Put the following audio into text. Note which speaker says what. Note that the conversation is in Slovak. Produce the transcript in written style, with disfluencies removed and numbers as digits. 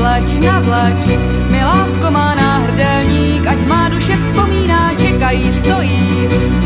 Speaker 1: navlač, mi lásko má náhrdelník, ať má duše vzpomíná, čekají, stojí,